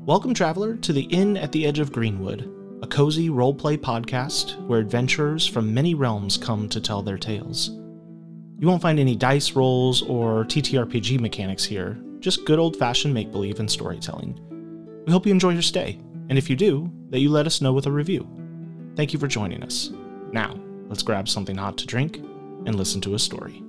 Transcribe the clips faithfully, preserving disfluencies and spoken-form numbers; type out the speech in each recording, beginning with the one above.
Welcome, traveler, to the Inn at the Edge of Greenwood, a cozy roleplay podcast where adventurers from many realms come to tell their tales. You won't find any dice rolls or T T R P G mechanics here, just good old-fashioned make-believe and storytelling. We hope you enjoy your stay, and if you do, that you let us know with a review. Thank you for joining us. Now, let's grab something hot to drink and listen to a story.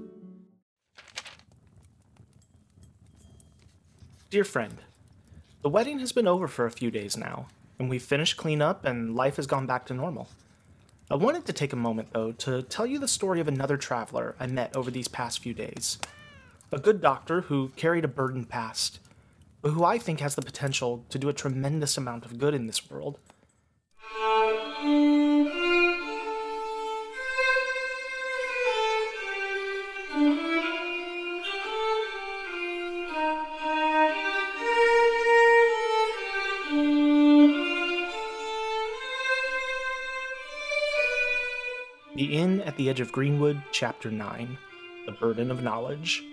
Dear friend, the wedding has been over for a few days now, and we've finished cleanup and life has gone back to normal. I wanted to take a moment, though, to tell you the story of another traveler I met over these past few days. A good doctor who carried a burdened past, but who I think has the potential to do a tremendous amount of good in this world. The Inn at the Edge of Greenwood, Chapter nine, The Burden of Knowledge.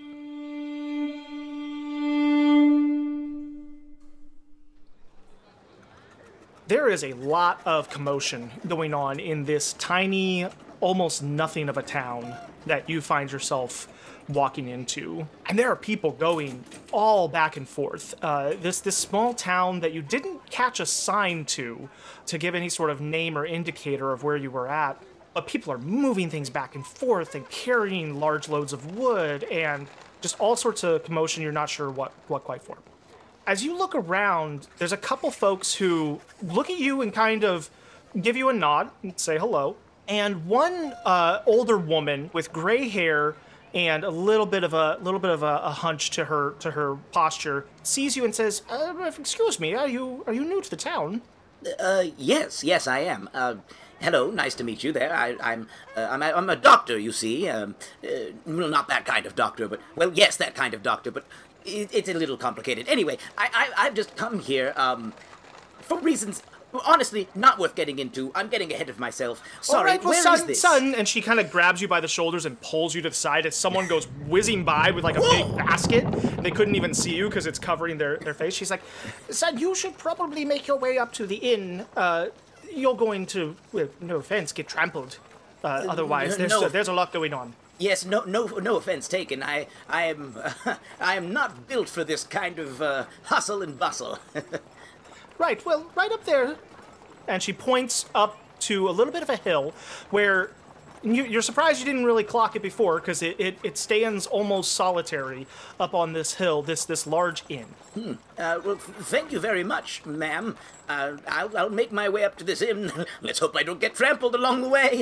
There is a lot of commotion going on in this tiny, almost nothing of a town that you find yourself walking into. And there are people going all back and forth. Uh, this, this small town that you didn't catch a sign to, to give any sort of name or indicator of where you were at. But people are moving things back and forth and carrying large loads of wood and just all sorts of commotion you're not sure what, what quite for. As you look around, there's a couple folks who look at you and kind of give you a nod and say hello. And one uh, older woman with gray hair and a little bit of a little bit of a, a hunch to her to her posture sees you and says, uh, "Excuse me, are you are you new to the town?" Uh, yes, yes, I am. Uh, hello, nice to meet you there. I, I'm, uh, I'm, a, I'm a doctor, you see. Um, uh, well, not that kind of doctor, but, well, yes, that kind of doctor, but it, it's a little complicated. Anyway, I, I, I've just come here, um, for reasons, honestly, not worth getting into. I'm getting ahead of myself. Sorry, All right, well, where son, is this? son, and she kind of grabs you by the shoulders and pulls you to the side as someone goes whizzing by with like a big basket. They couldn't even see you because it's covering their, their face. She's like, son, you should probably make your way up to the inn. Uh, you're going to, well, no offense, get trampled. Uh, otherwise, there's, no. uh, there's a lot going on. Yes, no, no, no offense taken. I, I am, uh, I am not built for this kind of uh, hustle and bustle. Right, well, right up there. And she points up to a little bit of a hill where you, you're surprised you didn't really clock it before because it, it, it stands almost solitary up on this hill, this this large inn. Hmm. Uh, well, f- thank you very much, ma'am. Uh, I'll, I'll make my way up to this inn. Let's hope I don't get trampled along the way.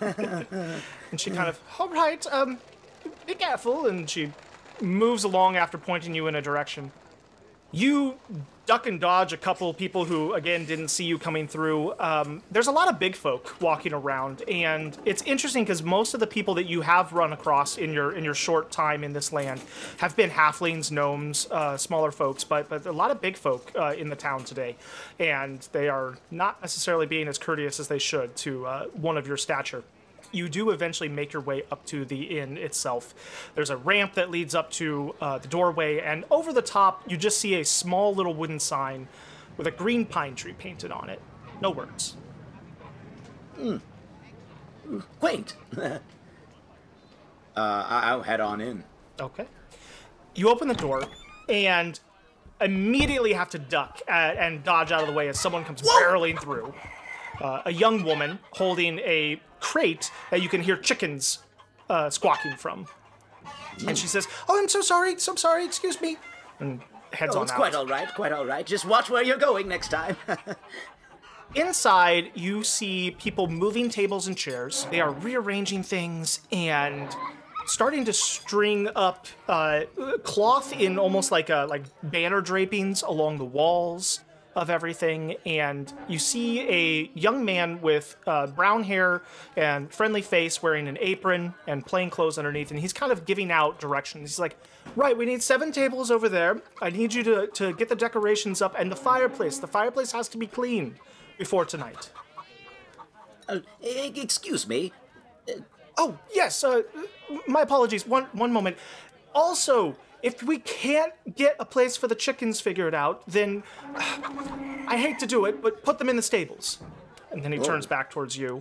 And she kind of, all right, um, be careful. And she moves along after pointing you in a direction. You duck and dodge a couple people who, again, didn't see you coming through. Um, there's a lot of big folk walking around, and it's interesting because most of the people that you have run across in your in your short time in this land have been halflings, gnomes, uh, smaller folks, but but a lot of big folk uh, in the town today, and they are not necessarily being as courteous as they should to uh, one of your stature. You do eventually make your way up to the inn itself. There's a ramp that leads up to uh, the doorway, and over the top, you just see a small little wooden sign with a green pine tree painted on it. No words. Hmm. Quaint. uh, I'll head on in. Okay. You open the door, and immediately have to duck uh, and dodge out of the way as someone comes Whoa! barreling through. Uh, a young woman holding a crate that you can hear chickens uh, squawking from. Mm. And she says, oh, I'm so sorry, so sorry, excuse me. And heads oh, on it's out. quite all right, quite all right. Just watch where you're going next time. Inside, you see people moving tables and chairs. They are rearranging things and starting to string up uh, cloth in almost like a, like banner drapings along the walls of everything, and you see a young man with uh, brown hair and friendly face wearing an apron and plain clothes underneath, and he's kind of giving out directions. He's like, right, we need seven tables over there. I need you to, to get the decorations up, and the fireplace. The fireplace has to be clean before tonight. Uh, excuse me. Oh, yes, uh, my apologies. One, one moment. Also, if we can't get a place for the chickens figured out, then I hate to do it, but put them in the stables. And then he turns back towards you.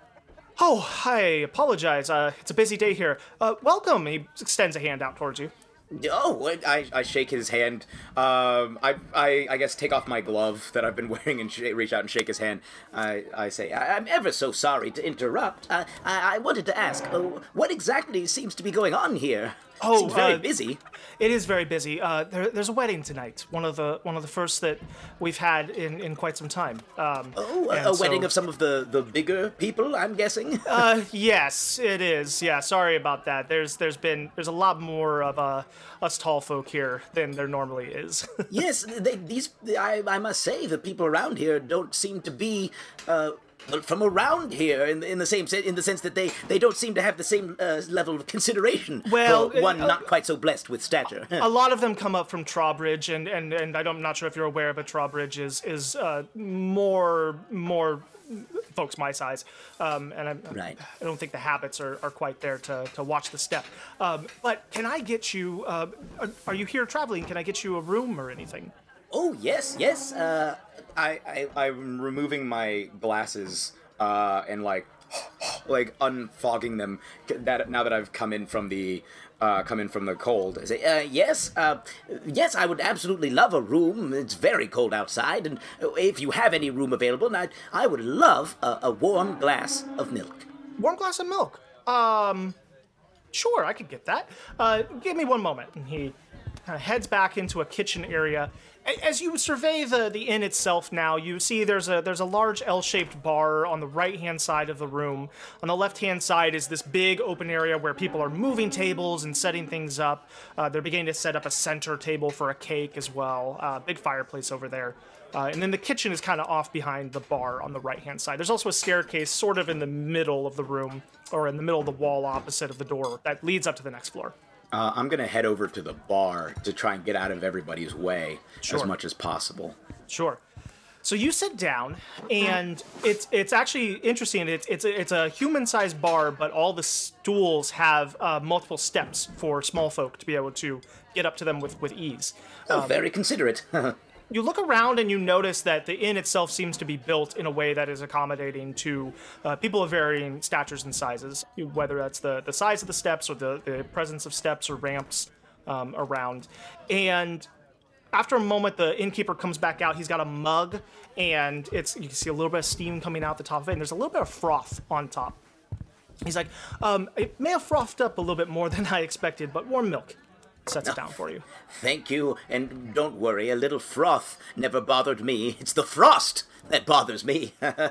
Oh, I apologize. Uh, it's a busy day here. Uh, welcome. He extends a hand out towards you. Oh, I, I shake his hand. Um, I, I, I guess take off my glove that I've been wearing and sh- reach out and shake his hand. I, I say, I, I'm ever so sorry to interrupt. I, I, I wanted to ask, uh, what exactly seems to be going on here? Oh, Seems very uh, busy. It is very busy. Uh, there, there's a wedding tonight. One of the one of the first that we've had in, in quite some time. Um, Oh, a, and a wedding so- of some of the, the bigger people, I'm guessing. Uh, yes, it is. Yeah, sorry about that. There's there's been there's a lot more of uh, us tall folk here than there normally is. Yes, they, these. I, I must say, the people around here don't seem to be. Uh, well, from around here, in, in the same sense, in the sense that they, they don't seem to have the same uh, level of consideration Well, for one uh, not quite so blessed with stature. A lot of them come up from Trawbridge, and and and I don't, I'm not sure if you're aware, but Trawbridge is is uh, more more folks my size, um, and I, Right. I don't think the habits are, are quite there to, to watch the step. Um, but can I get you? Uh, are, are you here traveling? Can I get you a room or anything? Oh yes, yes. Uh, I, I I'm removing my glasses uh, and like like unfogging them. That now that I've come in from the uh, come in from the cold. I say, uh, yes, uh, yes. I would absolutely love a room. It's very cold outside, and if you have any room available, I I would love a, a warm glass of milk. Warm glass of milk. Um, sure, I could get that. Uh, give me one moment. And he kind of heads back into a kitchen area. A- As you survey the, the inn itself now, you see there's a there's a large L-shaped bar on the right-hand side of the room. On the left-hand side is this big open area where people are moving tables and setting things up. Uh, they're beginning to set up a center table for a cake as well. Uh, big fireplace over there. Uh, and then the kitchen is kind of off behind the bar on the right-hand side. There's also a staircase sort of in the middle of the room, or in the middle of the wall opposite of the door, that leads up to the next floor. Uh, I'm gonna head over to the bar to try and get out of everybody's way Sure. as much as possible. Sure. So you sit down, and it's it's actually interesting. It's it's a, it's a human-sized bar, but all the stools have uh, multiple steps for small folk to be able to get up to them with, with ease. Oh, very considerate. You look around and you notice that the inn itself seems to be built in a way that is accommodating to uh, people of varying statures and sizes, you- whether that's the, the size of the steps or the, the presence of steps or ramps um, around. And after a moment, the innkeeper comes back out. He's got a mug, and it's you can see a little bit of steam coming out the top of it, and there's a little bit of froth on top. He's like, um, it may have frothed up a little bit more than I expected, but warm milk. Sets it down for you. Thank you, and don't worry, a little froth never bothered me. It's the frost that bothers me.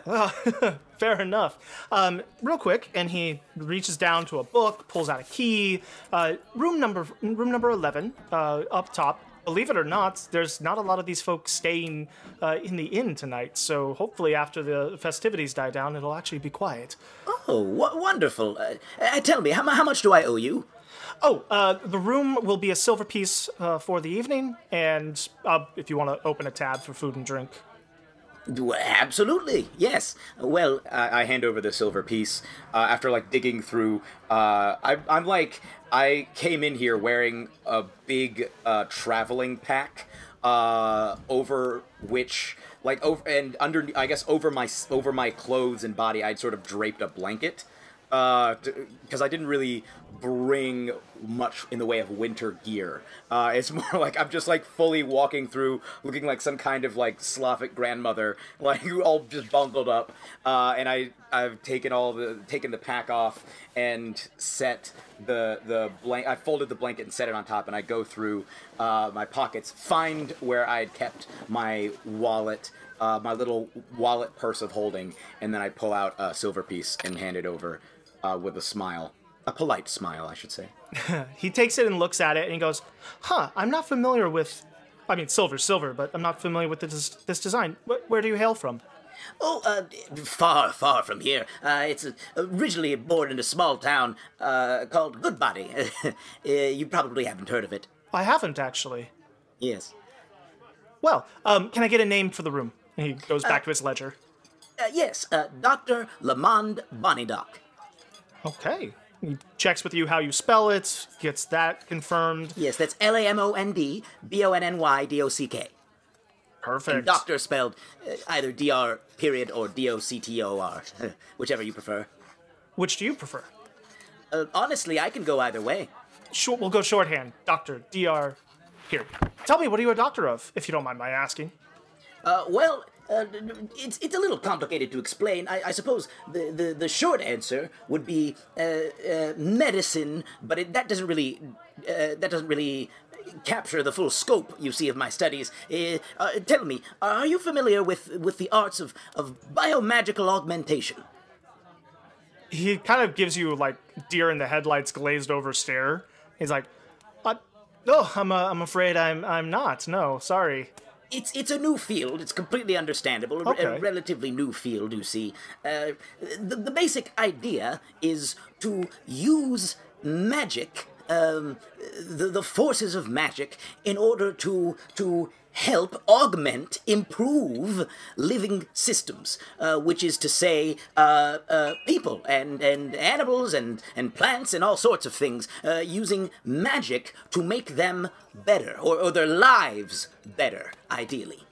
Fair enough. Um, real quick, and he reaches down to a book, pulls out a key. Uh, room number room number eleven, uh, up top. Believe it or not, there's not a lot of these folks staying uh, in the inn tonight. So hopefully, after the festivities die down, it'll actually be quiet. Oh, w- wonderful. Uh, uh, tell me, how, mu- how much do I owe you? Oh, uh, the room will be a silver piece uh, for the evening, and uh, if you want to open a tab for food and drink. Well, absolutely, yes. Well, I, I hand over the silver piece uh, after like digging through. Uh, I, I'm like, I came in here wearing a big uh, traveling pack uh, over which, like, over and under, I guess over my over my clothes and body, I'd sort of draped a blanket. Because I didn't really bring much in the way of winter gear. Uh, it's more like I'm just like fully walking through, looking like some kind of like Slavic grandmother, like all just bundled up. Uh, and I I've taken all the taken the pack off and set the the blank. I folded the blanket and set it on top. And I go through uh, my pockets, find where I had kept my wallet. Uh, my little wallet purse of holding, and then I pull out a silver piece and hand it over uh, with a smile. A polite smile, I should say. He takes it and looks at it, and he goes, huh, I'm not familiar with... I mean, silver's silver, but I'm not familiar with this, this design. Wh- where do you hail from? Oh, uh, far, far from here. Uh, it's uh, originally born in a small town uh, called Goodbody. uh, you probably haven't heard of it. I haven't, actually. Yes. Well, um, can I get a name for the room? And he goes back to his ledger. Uh, yes, uh, Doctor Lamond Bonidoc. Okay. He checks with you how you spell it, gets that confirmed. Yes, that's L A M O N D B O N N Y D O C K. Perfect. And doctor spelled uh, either D R period or D O C T O R, whichever you prefer. Which do you prefer? Uh, honestly, I can go either way. Short, we'll go shorthand. Doctor, D R, here. Tell me, what are you a doctor of, if you don't mind my asking? Uh, well, uh, it's it's a little complicated to explain. I, I suppose the, the, the short answer would be uh, uh, medicine, but it, that doesn't really uh, that doesn't really capture the full scope, you see, of my studies. Uh, uh, tell me, are you familiar with with the arts of of biomagical augmentation? He kind of gives you, like, deer in the headlights glazed over stare. He's like, uh, no, I'm, uh, I'm afraid I'm, I'm not. No, sorry. It's it's a new field. It's completely understandable. A, Okay. a relatively new field, you see. Uh, the, the basic idea is to use magic, um, the, the forces of magic, in order to to help augment, improve living systems, uh, which is to say, uh, uh, people and, and animals and, and plants and all sorts of things, uh, using magic to make them better, or, or their lives better, ideally.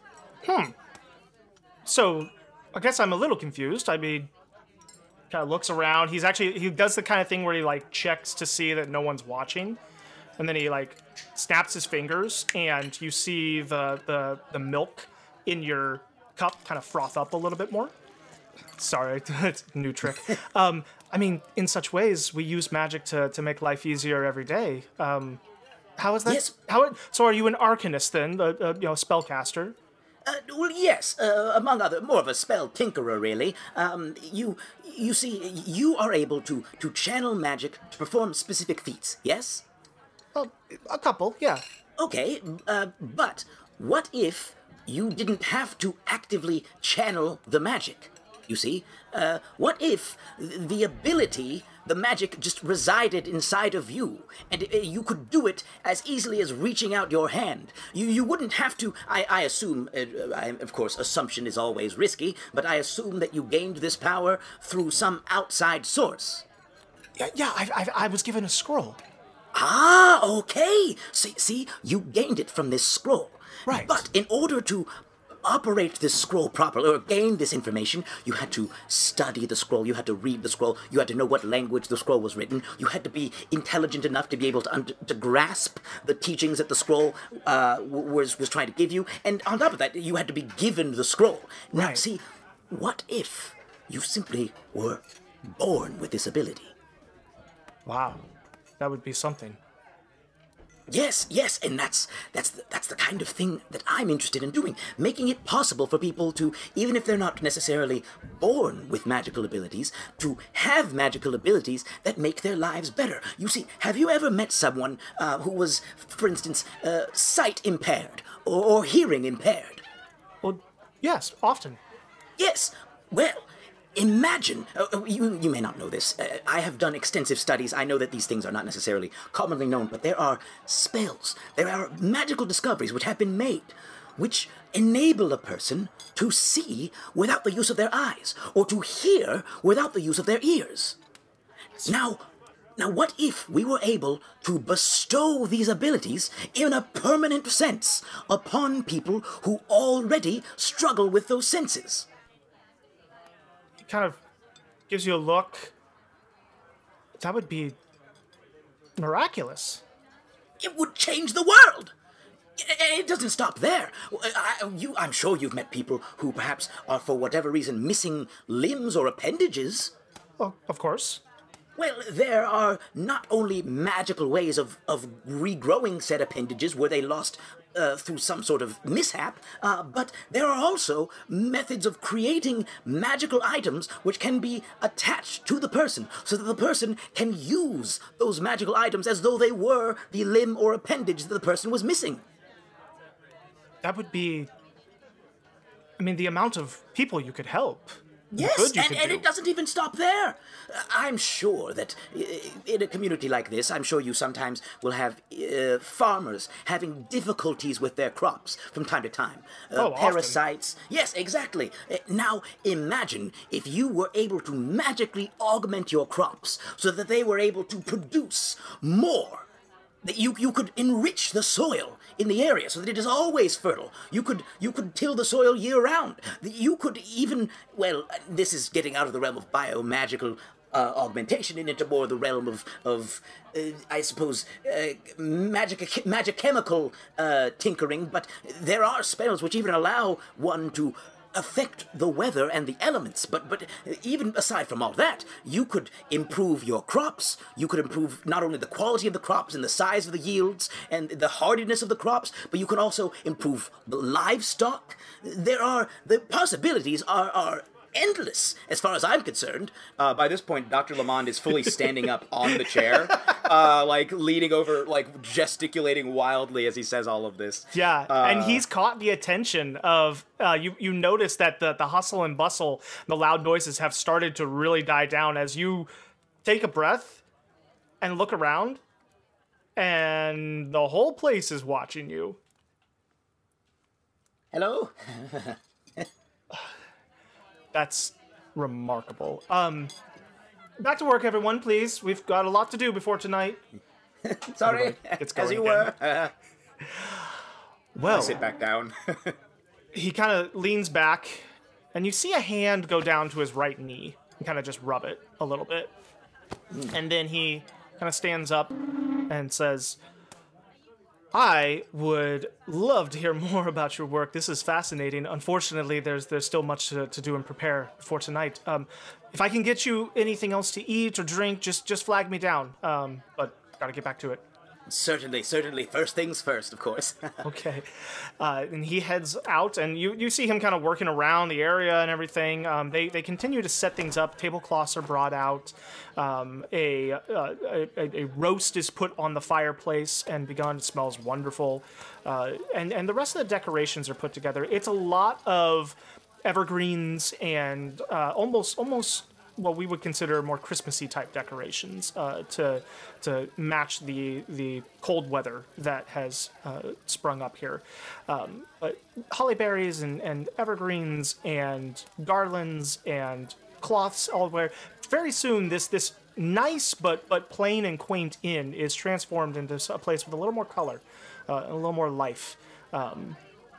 So, I guess I'm a little confused. I mean, kind of looks around. He's actually, he does the kind of thing where he, like, checks to see that no one's watching. And then he, like, snaps his fingers, and you see the, the, the milk in your cup kind of froth up a little bit more. Sorry, it's a new trick. Um, I mean, in such ways, we use magic to, to make life easier every day. Um, how is that? Yes. How? So are you an arcanist then, a, a you know, spellcaster? Uh, well, yes, uh, among other, more of a spell tinkerer, really. Um, you, you see, you are able to, to channel magic to perform specific feats, yes? Well, a couple, yeah. Okay, uh, but what if you didn't have to actively channel the magic? You see, uh, what if the ability, the magic, just resided inside of you, and uh, you could do it as easily as reaching out your hand? You you wouldn't have to. I I assume, uh, I, of course, assumption is always risky, but I assume that you gained this power through some outside source. Yeah, yeah I, I, I was given a scroll. Ah, okay. See, see, you gained it from this scroll. Right. But in order to operate this scroll properly, or gain this information, you had to study the scroll, you had to read the scroll, you had to know what language the scroll was written, you had to be intelligent enough to be able to, un- to grasp the teachings that the scroll uh, w- was, was trying to give you, and on top of that, you had to be given the scroll. Now, Right. see, what if you simply were born with this ability? Wow, that would be something. Yes, yes, and that's that's the, that's the kind of thing that I'm interested in doing, making it possible for people to, even if they're not necessarily born with magical abilities, to have magical abilities that make their lives better. You see, have you ever met someone uh, who was, for instance, uh, sight impaired or, or hearing impaired? Well, yes, often. Yes. Well, imagine, uh, you, you may not know this, uh, I have done extensive studies, I know that these things are not necessarily commonly known, but there are spells, there are magical discoveries which have been made, which enable a person to see without the use of their eyes, or to hear without the use of their ears. Now, now what if we were able to bestow these abilities in a permanent sense upon people who already struggle with those senses? Kind of gives you a look. That would be miraculous. It would change the world. I- It doesn't stop there. I, you, I'm sure you've met people who perhaps are, for whatever reason, missing limbs or appendages. Well, of course. Well, there are not only magical ways of, of regrowing said appendages where they lost uh, through some sort of mishap, uh, but there are also methods of creating magical items which can be attached to the person so that the person can use those magical items as though they were the limb or appendage that the person was missing. That would be. I mean, the amount of people you could help. Yes, good you and, could and do. it doesn't even stop there. Uh, I'm sure that uh, in a community like this, I'm sure you sometimes will have uh, farmers having difficulties with their crops from time to time. Uh, Oh, often. parasites. Yes, exactly. Uh, now, imagine if you were able to magically augment your crops so that they were able to produce more. That you you could enrich the soil in the area so that it is always fertile. You could you could till the soil year round. That You could even well, this is getting out of the realm of biomagical uh, augmentation and into more the realm of of uh, I suppose uh, magic magic chemical uh, tinkering. But there are spells which even allow one to affect the weather and the elements, but but even aside from all that, you could improve your crops. You could improve not only the quality of the crops and the size of the yields and the hardiness of the crops, but you can also improve the livestock. There are the possibilities are are endless as far as I'm concerned. Uh, by this point, Doctor Lamond is fully standing up on the chair, uh, like leaning over, like gesticulating wildly as he says all of this. Yeah, Uh, and he's caught the attention of uh, you. You notice that the the hustle and bustle, the loud noises have started to really die down as you take a breath and look around, and the whole place is watching you. Hello? That's remarkable. Um, back to work, everyone, please. We've got a lot to do before tonight. Sorry, It's as going you again. were. Uh, Well, sit back down. he kind of leans back, and you see a hand go down to his right knee and kind of just rub it a little bit. And then he kind of stands up and says, I would love to hear more about your work. This is fascinating. Unfortunately, there's there's still much to, to do and prepare for tonight. Um, if I can get you anything else to eat or drink, just just flag me down. Um, but gotta get back to it. Certainly, certainly. First things first, of course. Okay. Uh, and he heads out, and you, you see him kind of working around the area and everything. Um, they, they continue to set things up. Tablecloths are brought out. Um, a, uh, a, a roast is put on the fireplace and begun. It smells wonderful. Uh, and, and the rest of the decorations are put together. It's a lot of evergreens and uh, almost almost what we would consider more Christmassy type decorations uh, to to match the the cold weather that has uh, sprung up here. Um, but holly berries and, and evergreens and garlands and cloths all where very soon this this nice but but plain and quaint inn is transformed into a place with a little more color, uh, a little more life, um,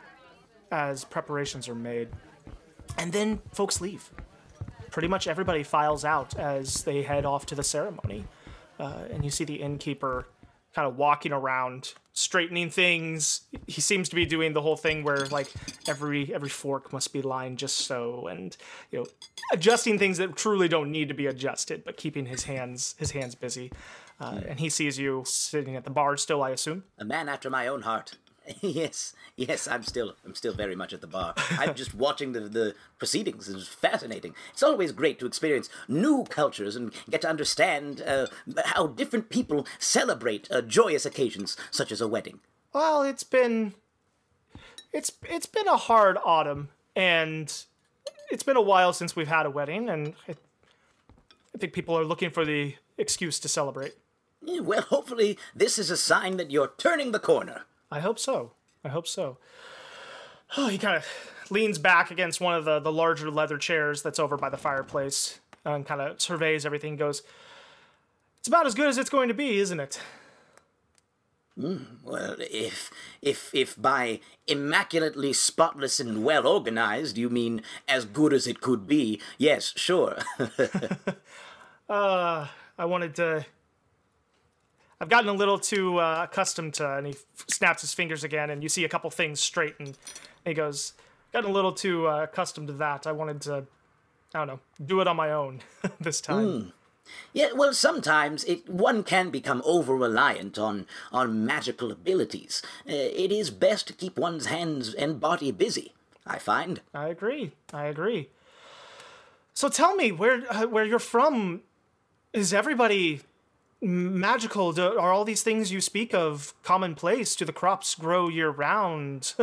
as preparations are made. And then folks leave. Pretty much everybody files out as they head off to the ceremony. Uh, and you see the innkeeper kind of walking around, straightening things. He seems to be doing the whole thing where, like, every every fork must be lined just so, and, you know, adjusting things that truly don't need to be adjusted, but keeping his hands his hands busy. Uh, and he sees you sitting at the bar still, I assume. A man after my own heart. Yes, yes, I'm still, I'm still very much at the bar. I'm just watching the, the proceedings. It's fascinating. It's always great to experience new cultures and get to understand uh, how different people celebrate uh, joyous occasions such as a wedding. Well, it's been it's it's been a hard autumn, and it's been a while since we've had a wedding, and I, I think people are looking for the excuse to celebrate. Yeah, well, hopefully this is a sign that you're turning the corner. I hope so. I hope so. Oh, he kind of leans back against one of the, the larger leather chairs that's over by the fireplace and kind of surveys everything and goes, it's about as good as it's going to be, isn't it? Mm, well, if, if, if by immaculately spotless and well organized you mean as good as it could be, yes, sure. uh, I wanted to... I've gotten a little too uh, accustomed to, and he f- snaps his fingers again, and you see a couple things straighten. And he goes, gotten a little too uh, accustomed to that. I wanted to, I don't know, do it on my own this time. Mm. Yeah, well, sometimes it one can become over-reliant on, on magical abilities. Uh, it is best to keep one's hands and body busy, I find. I agree. I agree. So tell me, where uh, where you're from, is everybody magical? Do, are all these things you speak of commonplace? Do the crops grow year round?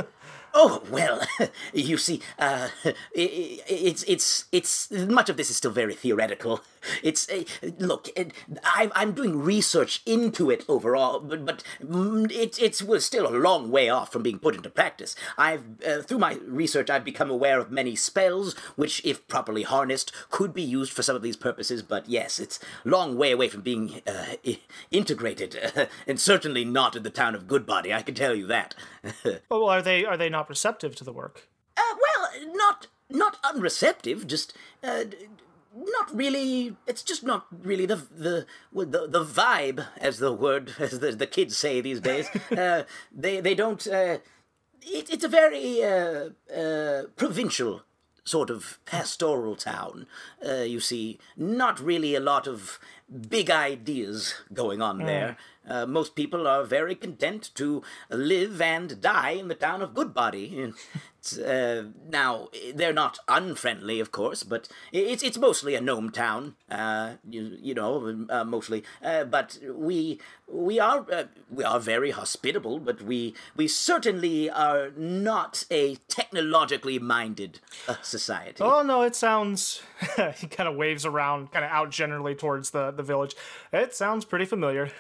Oh well, you see, uh, i i- it's it's it's much of this is still very theoretical. It's uh, look, it, I, I'm doing research into it overall, but but mm, it it's was still a long way off from being put into practice. I've uh, through my research, I've become aware of many spells which, if properly harnessed, could be used for some of these purposes. But yes, it's a long way away from being uh, I- integrated, uh, and certainly not in the town of Goodbody. I can tell you that. Oh, are they are they not receptive to the work? Uh, well, not not unreceptive, just uh, d- not really. It's just not really the the well, the, the vibe, as the word as the, the kids say these days. uh, they they don't. Uh, it, it's a very uh, uh, provincial sort of pastoral town. Uh, you see, not really a lot of big ideas going on there. Uh, most people are very content to live and die in the town of Goodbody. It's, uh, now, they're not unfriendly, of course, but it's it's mostly a gnome town, uh, you, you know, uh, mostly. Uh, but we we are uh, we are very hospitable, but we we certainly are not a technologically minded uh, society. Oh no, it sounds. He kind of waves around, kind of out generally towards the the village. It sounds pretty familiar.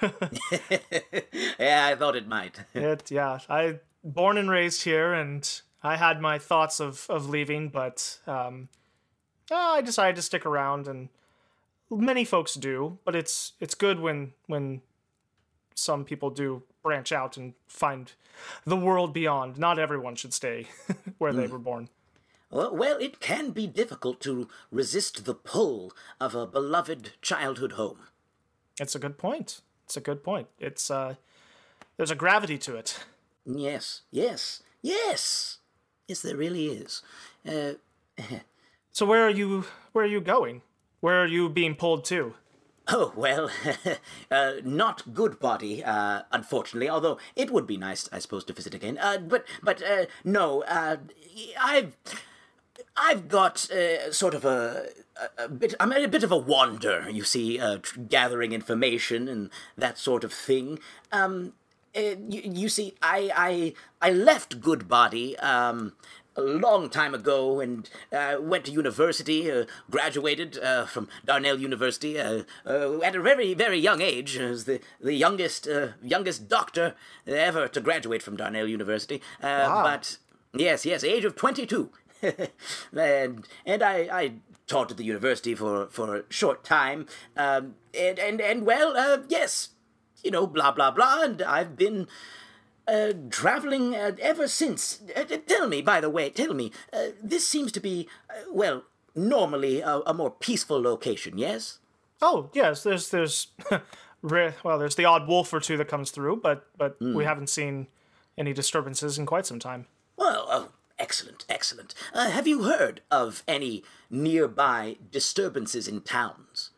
Yeah, I thought it might. It yeah, I born and raised here, and I had my thoughts of of leaving, but um, oh, I decided to stick around, and many folks do. But it's it's good when when some people do branch out and find the world beyond. Not everyone should stay where they were born. Well, well, it can be difficult to resist the pull of a beloved childhood home. It's a good point. It's a good point. It's uh, there's a gravity to it. Yes, yes, yes. Yes, there really is. Uh, So where are you? Where are you going? Where are you being pulled to? oh, well, uh, not Goodbody, uh, unfortunately, although it would be nice, I suppose, to visit again. Uh, but, but, uh, no, uh, I've... I've got uh, sort of a, a, a bit. I'm a bit of a wander, you see, uh, tr- gathering information and that sort of thing. Um, uh, you, you see, I I I left Goodbody um, a long time ago and uh, went to university, uh, graduated uh, from Darnell University uh, uh, at a very very young age, as the the youngest uh, youngest doctor ever to graduate from Darnell University. Uh, Wow. But yes, yes, age of twenty-two. and and I, I taught at the university for, for a short time, um, and, and, and well, uh, yes, you know, blah, blah, blah, and I've been uh, traveling uh, ever since. Uh, t- tell me, by the way, tell me, uh, this seems to be, uh, well, normally a, a more peaceful location, yes? Oh yes, there's there's rare, well there's the odd wolf or two that comes through, but but we haven't seen any disturbances in quite some time. Well, oh, excellent, excellent. Uh, have you heard of any nearby disturbances in towns?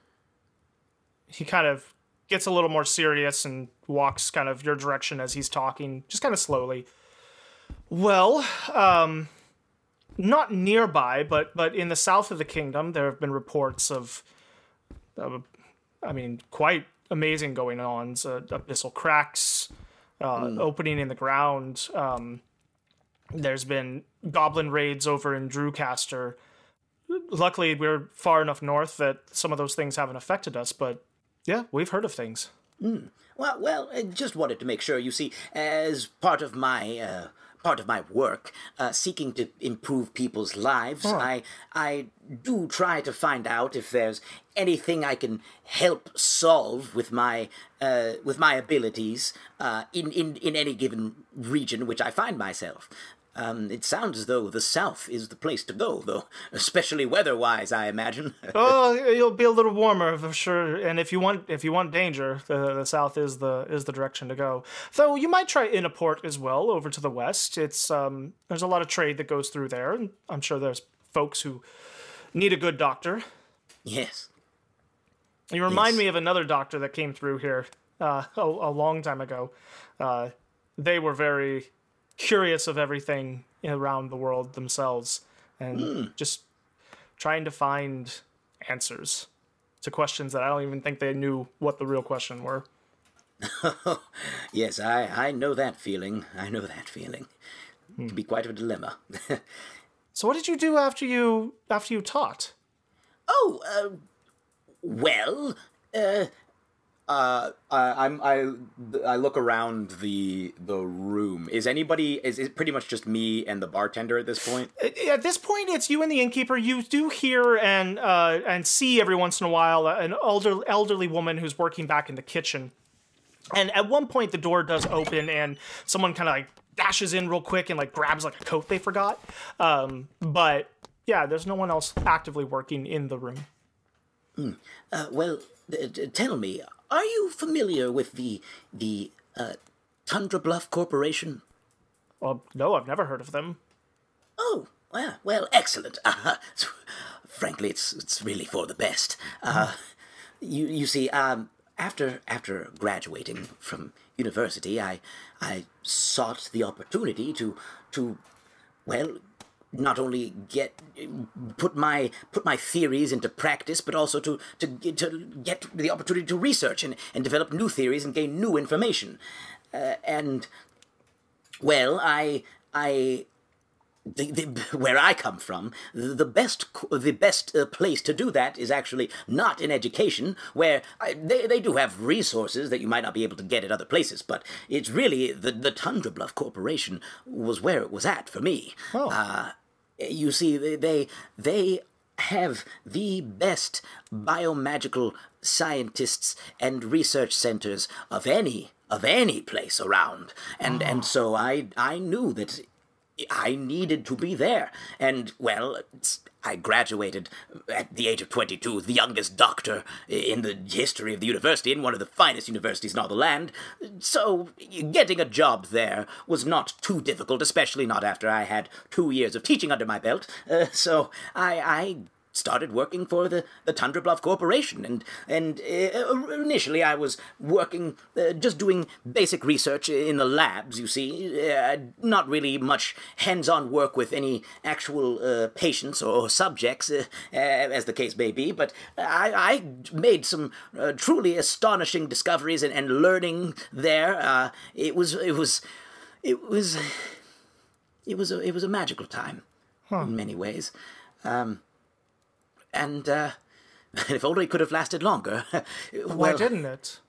He kind of gets a little more serious and walks kind of your direction as he's talking, just kind of slowly. Well, um, not nearby, but but in the south of the kingdom, there have been reports of, uh, I mean, quite amazing going on. Uh, abyssal cracks, uh, opening in the ground. Um, there's been goblin raids over in Drewcaster. Luckily, we're far enough north that some of those things haven't affected us, but yeah, we've heard of things. Well, well, I just wanted to make sure. You see, as part of my uh, part of my work, uh, seeking to improve people's lives, I I do try to find out if there's anything I can help solve with my uh, with my abilities uh, in, in in any given region which I find myself. Um, it sounds as though the south is the place to go, though, especially weather-wise, I imagine. Oh, you'll be a little warmer for sure. And if you want, if you want danger, the the south is the is the direction to go. Though you might try Innaport as well, over to the west. It's um, there's a lot of trade that goes through there, and I'm sure there's folks who need a good doctor. Yes. You remind Yes. me of another doctor that came through here uh, a, a long time ago. Uh, they were very curious of everything around the world themselves, and just trying to find answers to questions that I don't even think they knew what the real question were. Yes, I, I know that feeling. I know that feeling. It can be quite a dilemma. So what did you do after you after you taught? Oh, uh, well, uh, uh, I, I'm I I look around the the room. Is anybody? Is it pretty much just me and the bartender at this point? At this point, it's you and the innkeeper. You do hear and uh, and see every once in a while an elder, elderly woman who's working back in the kitchen. And at one point, the door does open, and someone kind of like dashes in real quick and like grabs like a coat they forgot. Um, but yeah, there's no one else actively working in the room. Mm. Uh, well, uh, tell me, are you familiar with the the uh, Tundra Bluff Corporation? Well, no, I've never heard of them. Oh, well, well, excellent. Uh, frankly, it's it's really for the best. Uh, you you see, um, after after graduating from university, I I sought the opportunity to to well, not only get put my put my theories into practice, but also to to get, to get the opportunity to research and, and develop new theories and gain new information. Uh, and well, I I. The, the, where I come from, the best the best uh, place to do that is actually not in education, where I, they, they do have resources that you might not be able to get at other places, but it's really the, the Tundra Bluff Corporation was where it was at for me. Oh. Uh, you see, they, they they have the best biomagical scientists and research centers of any of any place around, and oh. and so I I knew that I needed to be there. And, well, I graduated at the age of twenty-two, the youngest doctor in the history of the university, in one of the finest universities in all the land. So getting a job there was not too difficult, especially not after I had two years of teaching under my belt. Uh, so I... I started working for the, the Tundra Bluff Corporation, and and uh, initially I was working, uh, just doing basic research in the labs, you see, uh, not really much hands-on work with any actual uh, patients or subjects, uh, uh, as the case may be, but I, I made some uh, truly astonishing discoveries and, and learning there. Uh, it was, it was, it was, it was a, it was a magical time, huh. in many ways. Um, And, uh, if only it could have lasted longer. well, Why didn't it?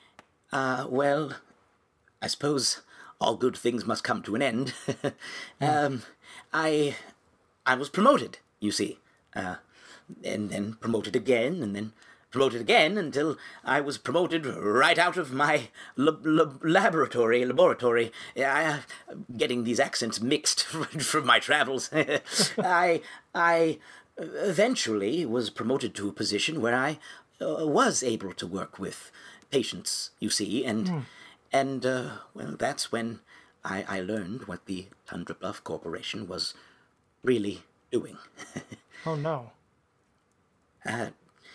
Uh, well, I suppose all good things must come to an end. um, I, I was promoted, you see, uh, and then promoted again, and then promoted again until I was promoted right out of my lab- lab- laboratory, laboratory. I, getting these accents mixed from my travels. I, I... eventually was promoted to a position where I uh, was able to work with patients, you see, and, mm. and uh, well, that's when I, I learned what the Tundra Bluff Corporation was really doing. Oh, no. Uh,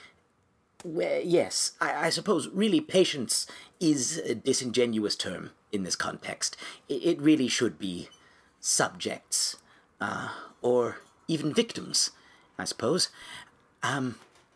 well, yes, I, I suppose really patience is a disingenuous term in this context. It, it really should be subjects, uh, or even victims, I suppose. Um,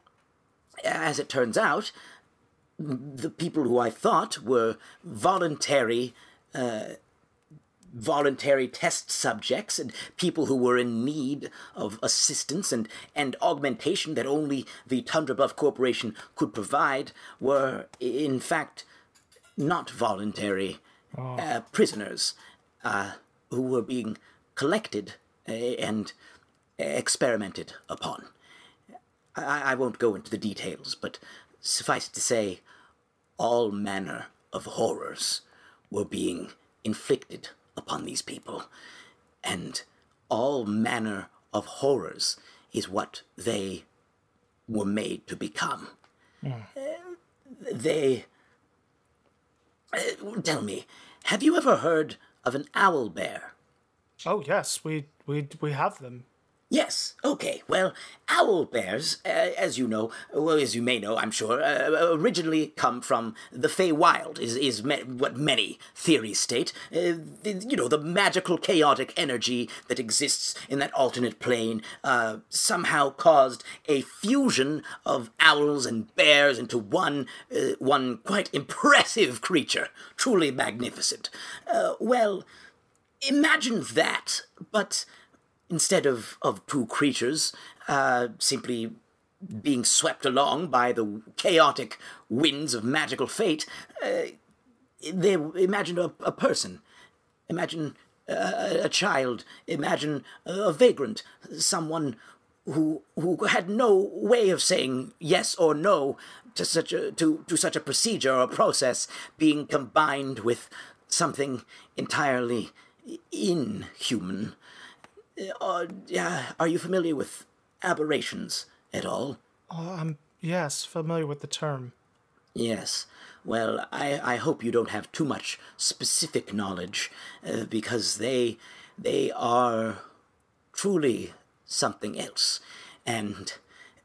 as it turns out, the people who I thought were voluntary, uh, voluntary test subjects and people who were in need of assistance and, and augmentation that only the Tundra Bluff Corporation could provide were, in fact, not voluntary oh. uh, prisoners uh, who were being collected uh, and experimented upon. I, I won't go into the details, but suffice it to say, all manner of horrors were being inflicted upon these people, and all manner of horrors is what they were made to become. Mm. Uh, they... Uh, tell me, have you ever heard of an owl bear? Oh, yes, we, we, we have them. Yes, okay. Well, owl bears, uh, as you know, well, as you may know, I'm sure, uh, originally come from the Feywild, is, is me- what many theories state. Uh, the, you know, the magical, chaotic energy that exists in that alternate plane uh, somehow caused a fusion of owls and bears into one, uh, one quite impressive creature, truly magnificent. Uh, well... Imagine that, but instead of, of two creatures uh, simply being swept along by the chaotic winds of magical fate, uh, they imagine a, a person. Imagine a, a child. Imagine a vagrant. Someone who who had no way of saying yes or no to such a to, to such a procedure or process being combined with something entirely inhuman. Uh, yeah, are you familiar with aberrations at all? Oh, I'm, yes, familiar with the term. Yes. Well, I, I hope you don't have too much specific knowledge, uh, because they they are truly something else, and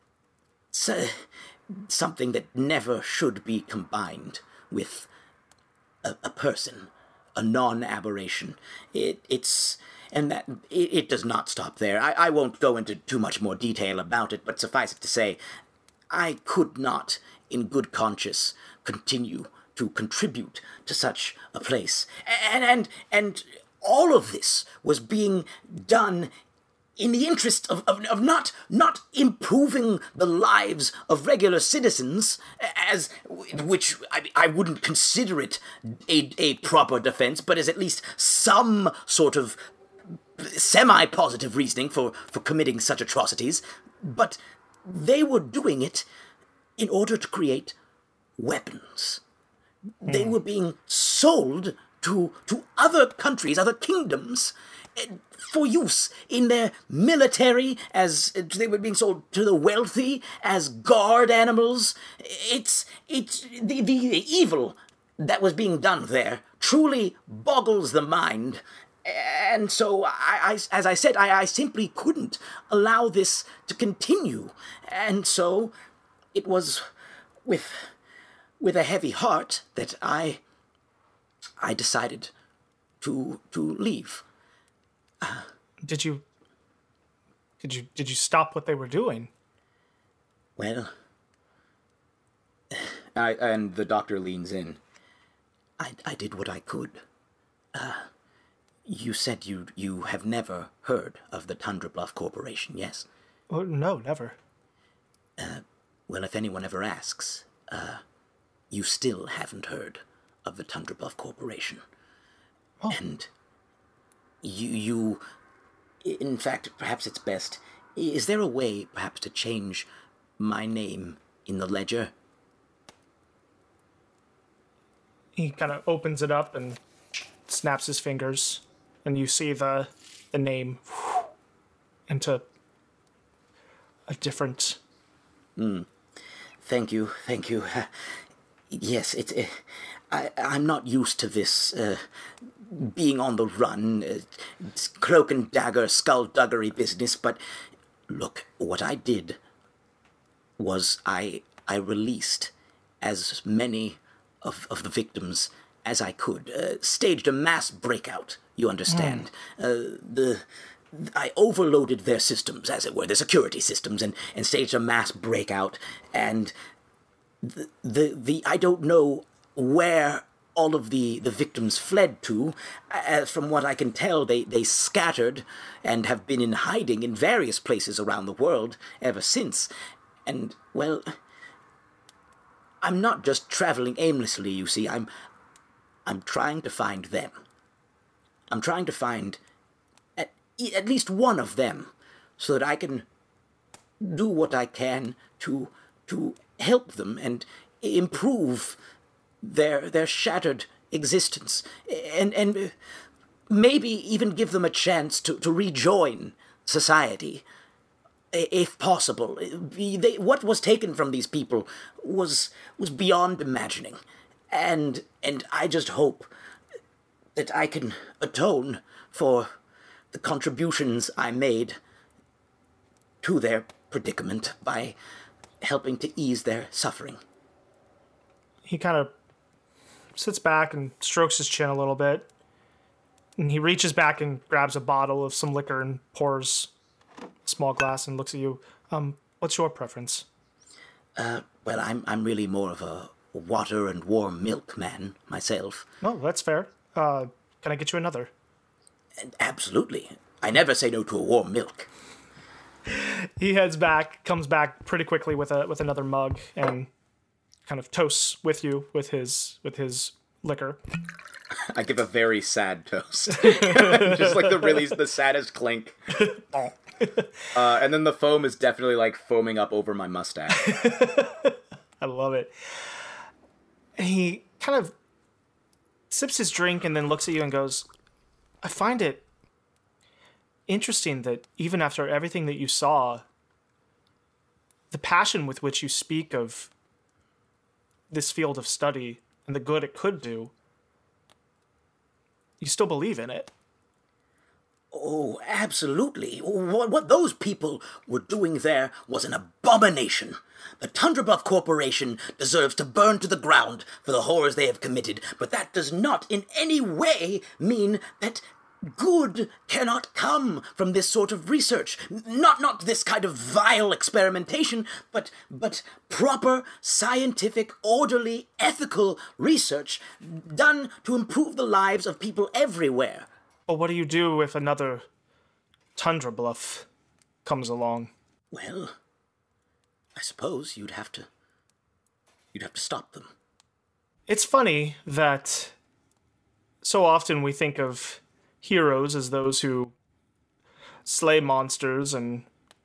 so, something that never should be combined with a, a person, a non-aberration. It it's and that it, it does not stop there. I, I won't go into too much more detail about it, but suffice it to say, I could not, in good conscience, continue to contribute to such a place. And and and all of this was being done in the interest of, of, of not not improving the lives of regular citizens, as which I, I wouldn't consider it a, a proper defense, but as at least some sort of semi-positive reasoning for, for committing such atrocities. But they were doing it in order to create weapons. Mm. They were being sold to to other countries, other kingdoms, for use in their military, as they were being sold to the wealthy as guard animals. It's it's the, the, the evil that was being done there truly boggles the mind. And so, I, I, as I said, I, I simply couldn't allow this to continue. And so, it was with with a heavy heart that I I decided to to leave. Uh, did you did you did you stop what they were doing? Well, I and the doctor leans in. I I did what I could. Uh, you said you you have never heard of the Tundra Bluff Corporation, yes? Oh, no, never. Uh, well, if anyone ever asks, uh, you still haven't heard of the Tundra Bluff Corporation. Oh. And you, you, in fact, perhaps it's best, is there a way, perhaps, to change my name in the ledger? He kind of opens it up and snaps his fingers, and you see the the name into a different... Mm. Thank you, thank you. Uh, yes, it's... Uh, I, I'm not used to this, uh, being on the run, uh, cloak and dagger, skullduggery business, but look, what I did was I I released as many of, of the victims as I could, uh, staged a mass breakout, you understand. Mm. Uh, the... I overloaded their systems, as it were, their security systems, and, and staged a mass breakout, and the, the, the I don't know where all of the, the victims fled to. Uh, from what I can tell, they, they scattered and have been in hiding in various places around the world ever since. And, well, I'm not just traveling aimlessly, you see. I'm, I'm trying to find them. I'm trying to find at, at least one of them so that I can do what I can to, to help them and improve their their shattered existence, and and maybe even give them a chance to, to rejoin society, if possible. They, what was taken from these people was was beyond imagining, and and I just hope that I can atone for the contributions I made to their predicament by helping to ease their suffering. He kind of sits back and strokes his chin a little bit. And he reaches back and grabs a bottle of some liquor and pours a small glass and looks at you. Um, what's your preference? Uh, well, I'm I'm really more of a water and warm milk man myself. Oh, that's fair. Uh, can I get you another? Absolutely. I never say no to a warm milk. He heads back, comes back pretty quickly with a with another mug, and kind of toasts with you with his with his liquor. I give a very sad toast, just like the really the saddest clink. uh, and then the foam is definitely like foaming up over my mustache. I love it. And he kind of sips his drink and then looks at you and goes, "I find it interesting that even after everything that you saw, the passion with which you speak of this field of study and the good it could do, you still believe in it." Oh, absolutely. What, what those people were doing there was an abomination. The Tundra Buff Corporation deserves to burn to the ground for the horrors they have committed, but that does not in any way mean that good cannot come from this sort of research. Not not this kind of vile experimentation, but but proper, scientific, orderly, ethical research done to improve the lives of people everywhere. But what do you do if another Tundra Bluff comes along? Well, I suppose you'd have to you'd have to stop them. It's funny that so often we think of heroes as those who slay monsters and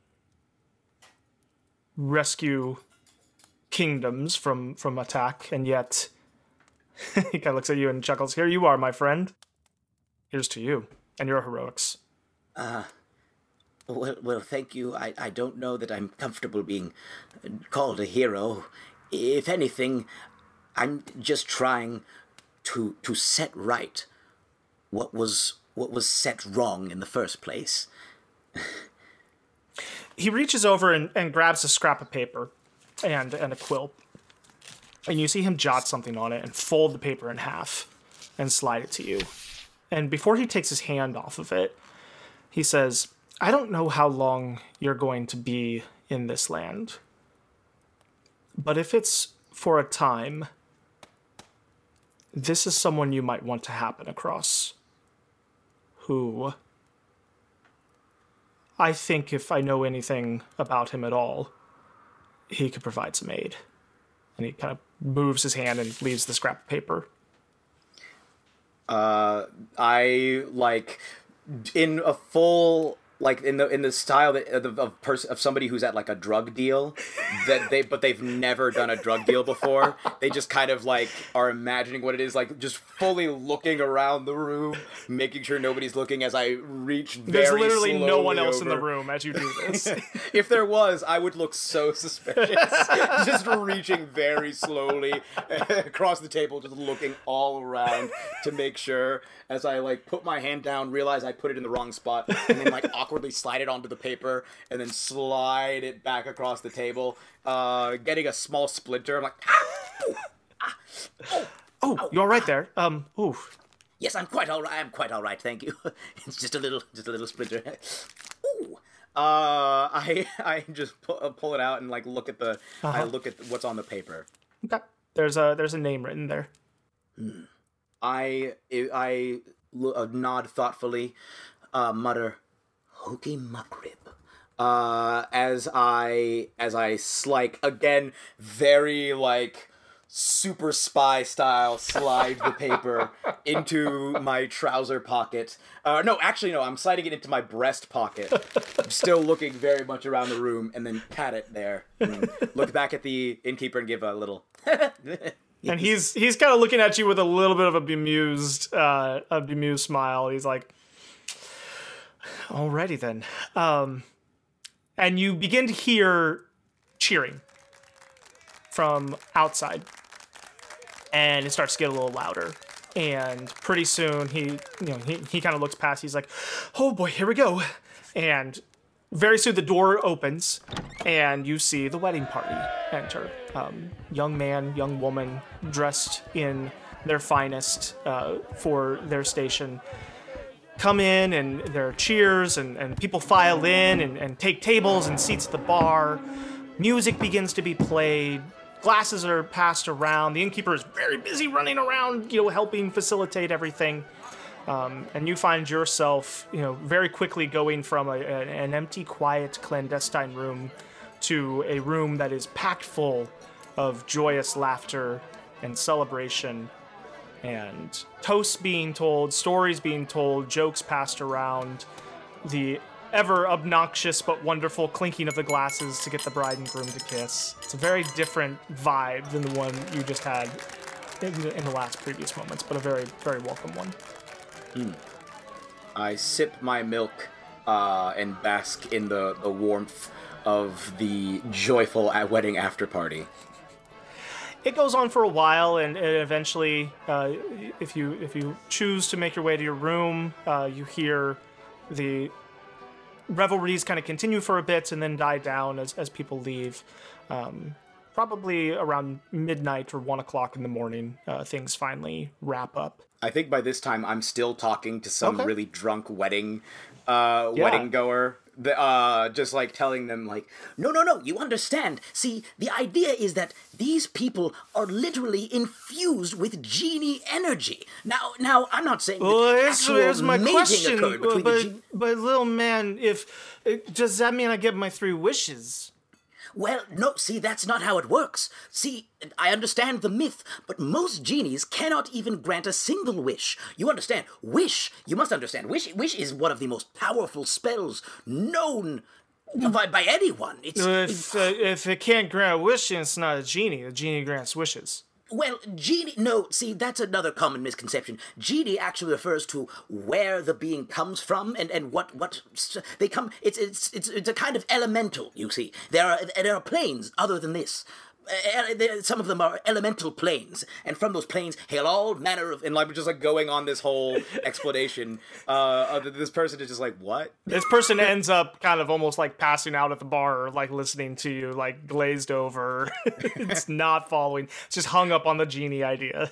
rescue kingdoms from, from attack, and yet he kind of looks at you and chuckles. Here you are, my friend. Here's to you and your heroics. Uh, well, well, thank you. I, I don't know that I'm comfortable being called a hero. If anything, I'm just trying to to set right what was what was set wrong in the first place. He reaches over and, and grabs a scrap of paper and, and a quill. And you see him jot something on it and fold the paper in half and slide it to you. And before he takes his hand off of it, he says, "I don't know how long you're going to be in this land. But if it's for a time, this is someone you might want to happen across. Who, I think if I know anything about him at all, he could provide some aid." And he kind of moves his hand and leaves the scrap of paper. Uh, I, like, in a full, like, in the in the style that, of, of, pers- of somebody who's at, like, a drug deal, that they but they've never done a drug deal before. They just kind of, like, are imagining what it is, like, just fully looking around the room, making sure nobody's looking as I reach very There's literally no one slowly else over. in the room as you do this. If there was, I would look so suspicious. Just reaching very slowly across the table, just looking all around to make sure, as I, like, put my hand down, realize I put it in the wrong spot, and then, like, awkwardly slide it onto the paper, and then slide it back across the table, uh, getting a small splinter. I'm like, ah! Ooh, ah, oh, Oh, oh, you're right there. Um, ooh. Yes, I'm quite all right. I'm quite all right, thank you. It's just a little, just a little splinter. Ooh. Uh, I I just pull, uh, pull it out and like look at the uh-huh. I look at what's on the paper. Okay. There's a there's a name written there. Hmm. I I uh, nod thoughtfully, uh, mutter, "Hokey Muckrib," uh, as I as I like again very like super spy style slide the paper into my trouser pocket. Uh, no, actually no, I'm sliding it into my breast pocket. I'm still looking very much around the room, and then pat it there. And look back at the innkeeper and give a little. And he's he's kind of looking at you with a little bit of a bemused uh, a bemused smile. He's like, "Alrighty then," um, and you begin to hear cheering from outside, and it starts to get a little louder. And pretty soon, he you know he he kind of looks past. He's like, "Oh boy, here we go!" And very soon the door opens, and you see the wedding party enter. Um, young man, young woman, dressed in their finest uh, for their station, come in, and there are cheers, and, and people file in and, and take tables and seats at the bar. Music begins to be played. Glasses are passed around. The innkeeper is very busy running around, you know, helping facilitate everything. Um, and you find yourself, you know, very quickly going from a, a, an empty, quiet, clandestine room to a room that is packed full of joyous laughter and celebration and toasts being told, stories being told, jokes passed around, the ever obnoxious but wonderful clinking of the glasses to get the bride and groom to kiss. It's a very different vibe than the one you just had in the, in the last previous moments, but a very, very welcome one. Hmm. I sip my milk uh, and bask in the, the warmth of the joyful wedding after party. It goes on for a while, and eventually, uh, if you if you choose to make your way to your room, uh, you hear the revelries kind of continue for a bit and then die down as, as people leave. Um, probably around midnight or one o'clock in the morning, uh, things finally wrap up. I think by this time I'm still talking to some Okay. really drunk wedding uh, Yeah. wedding goer. The, uh, just like telling them like, No, no, no, you understand. See, the idea is that these people are literally infused with genie energy. Now, now, I'm not saying Well, that here's, actual here's my mating question. occurred But, between the genie... but little man, if uh, does that mean I get my three wishes? Well, no, see, that's not how it works. See, I understand the myth, but most genies cannot even grant a single wish. You understand? Wish, you must understand, wish Wish is one of the most powerful spells known by, by anyone. It's, If uh, if it can't grant a wish, then it's not a genie. A genie grants wishes. Well, genie, no, see, that's another common misconception. Genie actually refers to where the being comes from and, and what, what, they come, it's, it's, it's, it's a kind of elemental, you see. There are, there are planes other than this. Uh, there- some of them are elemental planes, and from those planes hail all manner of... and like just like going on this whole explanation. Uh, of this person is just like, what? This person ends up kind of almost like passing out at the bar, or like listening to you, like glazed over. It's not following. It's just hung up on the genie idea.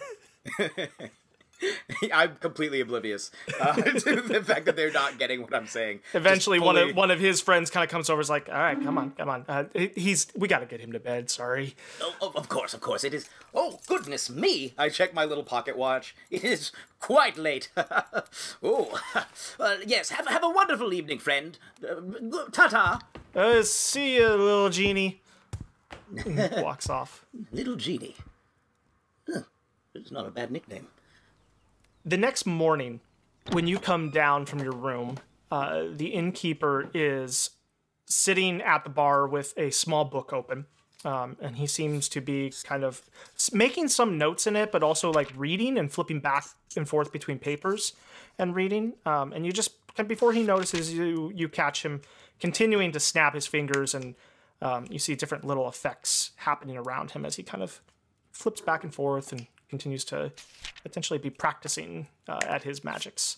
I'm completely oblivious uh, to the fact that they're not getting what I'm saying. Eventually, Just one fully- of one of his friends kind of comes over. Is like, "All right, come on, come on. Uh, he- he's we got to get him to bed. Sorry." Oh, of- of course, of course, it is... Oh, goodness me! I check my little pocket watch. It is quite late. Oh, well, yes, have, have a wonderful evening, friend. Uh, go- ta-ta. Uh, see you, little genie. And walks off. Little genie. Huh, it's not a bad nickname. The next morning, when you come down from your room, uh, the innkeeper is sitting at the bar with a small book open. Um, and he seems to be kind of s- making some notes in it, but also like reading and flipping back and forth between papers and reading. Um, and you just, and before he notices you, you catch him continuing to snap his fingers, and um, you see different little effects happening around him as he kind of flips back and forth and continues to potentially be practicing uh, at his magics.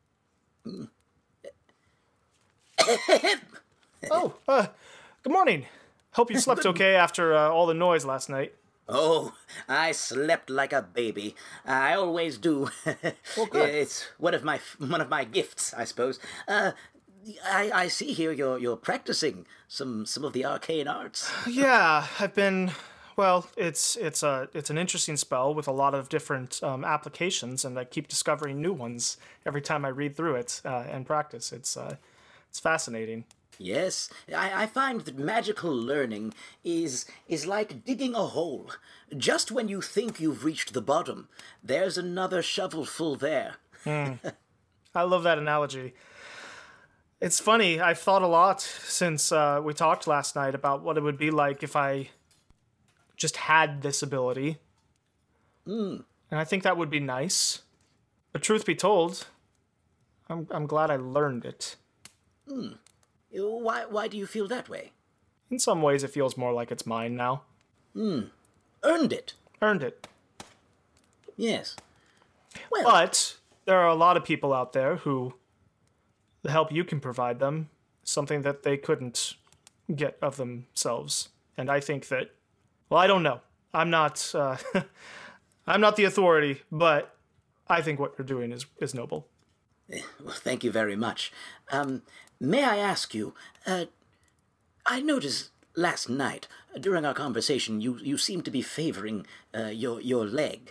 Oh, uh, good morning. Hope you slept okay after uh, all the noise last night. Oh, I slept like a baby. I always do. Well, good. It's one of my one of my gifts, I suppose. Uh, I, I see here you're you're practicing some some of the arcane arts. Yeah, I've been. Well, it's it's a it's an interesting spell with a lot of different um, applications, and I keep discovering new ones every time I read through it uh, and practice. It's uh, it's fascinating. Yes, I, I find that magical learning is is like digging a hole. Just when you think you've reached the bottom, there's another shovelful there. I love that analogy. It's funny. I've thought a lot since uh, we talked last night about what it would be like if I just had this ability. And I think that would be nice. But truth be told, I'm I'm glad I learned it. Why why do you feel that way? In some ways, it feels more like it's mine now. Earned it. Earned it. Yes. Well, But there are a lot of people out there who the help you can provide them is something that they couldn't get of themselves. And I think that, well, I don't know. I'm not, uh, I'm not the authority, but I think what you're doing is is noble. well, thank you very much. Um, may I ask you, uh, I noticed last night, uh, during our conversation, you, you seemed to be favoring uh, your, your leg.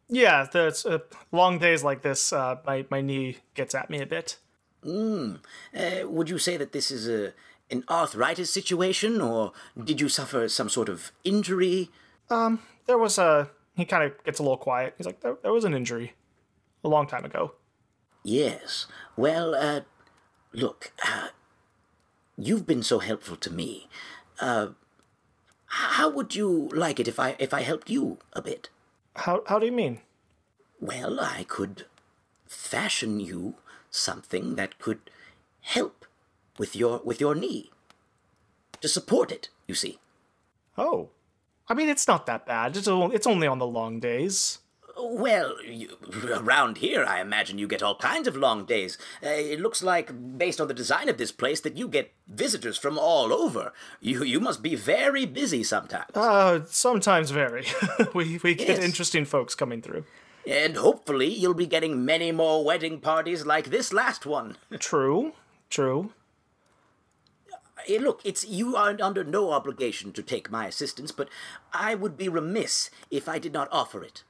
Yeah, that's uh, long days like this. Uh, my my knee gets at me a bit. Mm. Uh, would you say that this is a an arthritis situation, or did you suffer some sort of injury? Um, there was a. He kind of gets a little quiet. He's like, there, there was an injury, a long time ago. Yes. Well, uh, look, uh, you've been so helpful to me. Uh, how would you like it if I if I helped you a bit? How how do you mean? Well, I could fashion you something that could help with your with your knee. To support it, you see. Oh, I mean, it's not that bad. It's o- it's only on the long days. Well, you, around here, I imagine you get all kinds of long days. Uh, it looks like, based on the design of this place, that you get visitors from all over. You you must be very busy sometimes. Uh, sometimes very. we we get Yes. interesting folks coming through. And hopefully you'll be getting many more wedding parties like this last one. True, true. Eh, Look, it's you are under no obligation to take my assistance, but I would be remiss if I did not offer it.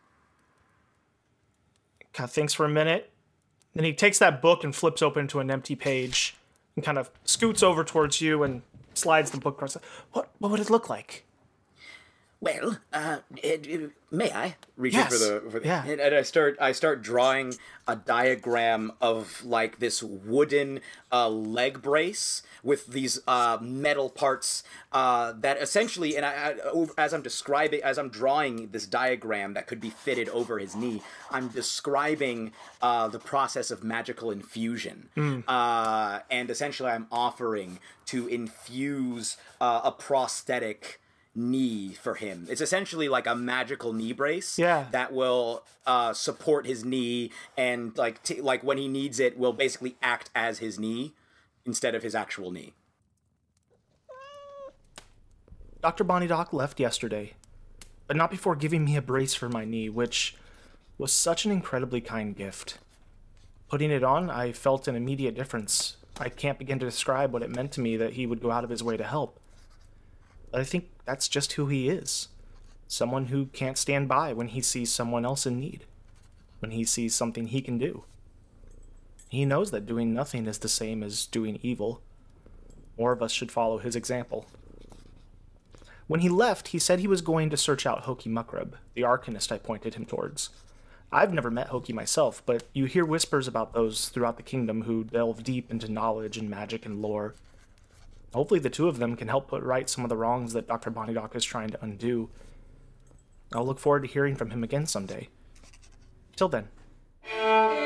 Kind of thinks for a minute. Then he takes that book and flips open to an empty page and kind of scoots over towards you and slides the book across. What what would it look like? Well, uh, eh, eh, may I? Reaching Yes. for the, for the Yeah. and, and I start I start drawing a diagram of like this wooden uh, leg brace with these uh, metal parts uh, that essentially, and I, I over- as I'm describing, as I'm drawing this diagram that could be fitted over his knee, I'm describing uh, the process of magical infusion, uh, and essentially I'm offering to infuse uh, a prosthetic knee for him. It's essentially like a magical knee brace Yeah. that will uh, support his knee and like t- like when he needs it will basically act as his knee instead of his actual knee. Doctor Bonnie Doc left yesterday, but not before giving me a brace for my knee, which was such an incredibly kind gift. Putting it on, I felt an immediate difference. I can't begin to describe what it meant to me that he would go out of his way to help. But I think that's just who he is. Someone who can't stand by when he sees someone else in need, when he sees something he can do. He knows that doing nothing is the same as doing evil. More of us should follow his example. When he left, he said he was going to search out Hoki Mukrab, the arcanist I pointed him towards. I've never met Hoki myself, but you hear whispers about those throughout the kingdom who delve deep into knowledge and magic and lore. Hopefully the two of them can help put right some of the wrongs that Doctor Bonnydock is trying to undo. I'll look forward to hearing from him again someday. Till then.